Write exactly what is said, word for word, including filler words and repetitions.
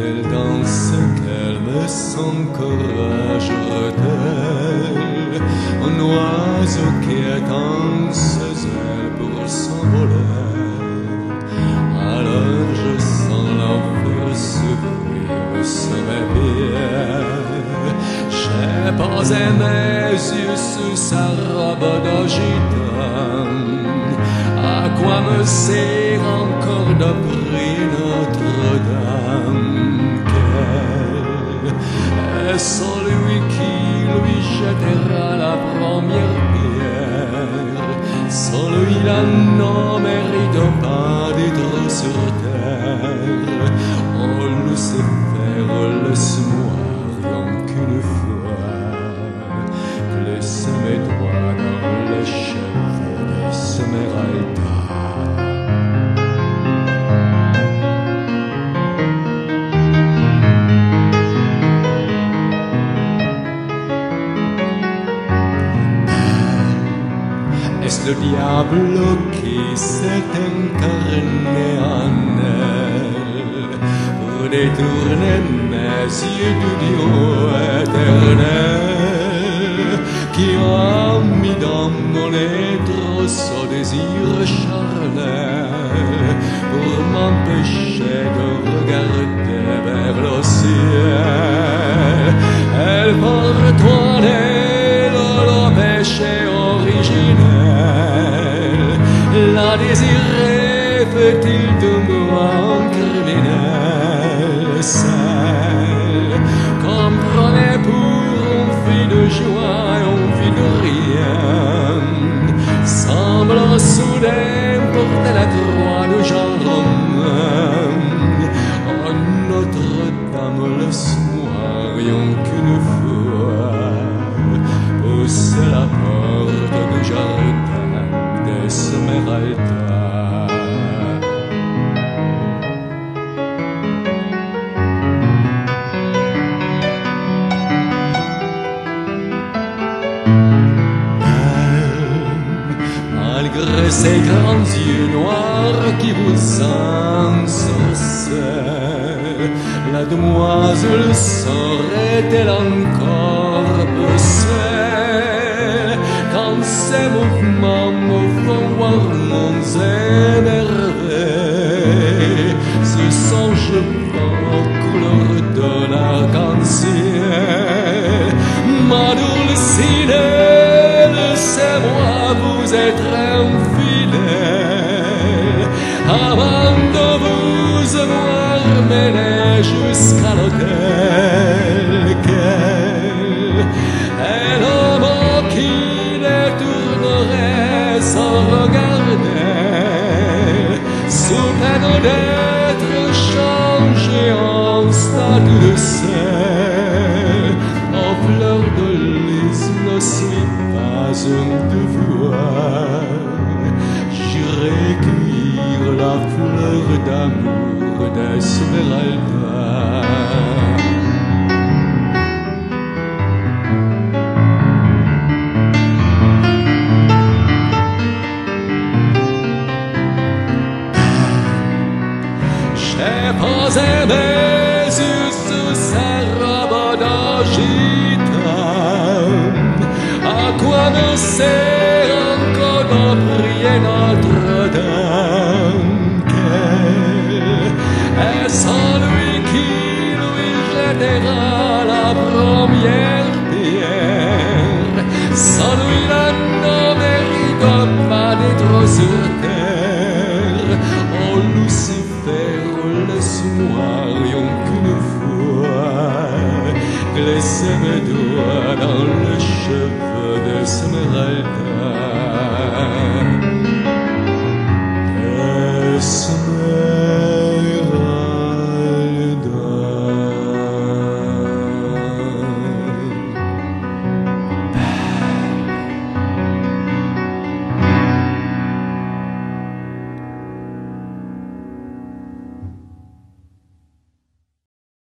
elle danse, qu'elle me s'encourage-t-elle, un oiseau qui étend ses ailes pour s'envoler. Alors je sens l'enfer s'ouvrir sous mes pieds. J'ai posé mes yeux sous sa robe d'agitane. À quoi me sert encore de prier Notre-Dame? Quel est celui qui lui jettera la première pierre? Celui-là ne mérite pas d'être sur terre. Oh Lucifer, laisse-moi rien qu'une fois glisser mes doigts dans les cheveux d'Esmeralda. Est-ce le diable qui s'est incarné en elle pour détourner mes yeux du Dieu éternel, qui a mis dans mon être ce désir charnel pour m'empêcher de regarder vers le ciel? Elle porte en elle le péché originel. La désirer fait-il de moi un criminel? Celle qu'on prenait pour une fille de joie et une fille de rien semble soudain porter la croix de Jean Romain. Oh Notre-Dame, laisse-moi rien qu'une fois pousser la porte du jardin d'Esmeralda. Malgré ses grands yeux noirs qui vous ensorcellent, la demoiselle serait-elle encore belle quand ses mouvements me font voir mon émerveil? Ce sont cheveux aux couleurs de l'arc-en-ciel. Ma Dulcinée, laissez-moi vous être infidèle avant de vous avoir mené jusqu'à l'autel. Quel est l'homme qui détournerait sans regarder, sous peine d'être changé en statue de sel? En fleur de lys ne suis pas un devoir, j'irai cueillir la fleur d'amour d'Esmeralda. J'ai posé mes yeux sous sa robe d'agitane. À quoi me sert encore de prier Notre-Dame? Quel est celui qui lui jettera la première pierre? Celui-là ne mérite pas d'être sur terre. Oh Lucifer, laisse-moi rien qu'une fois glisser mes doigts dans les cheveux d'Esmeralda.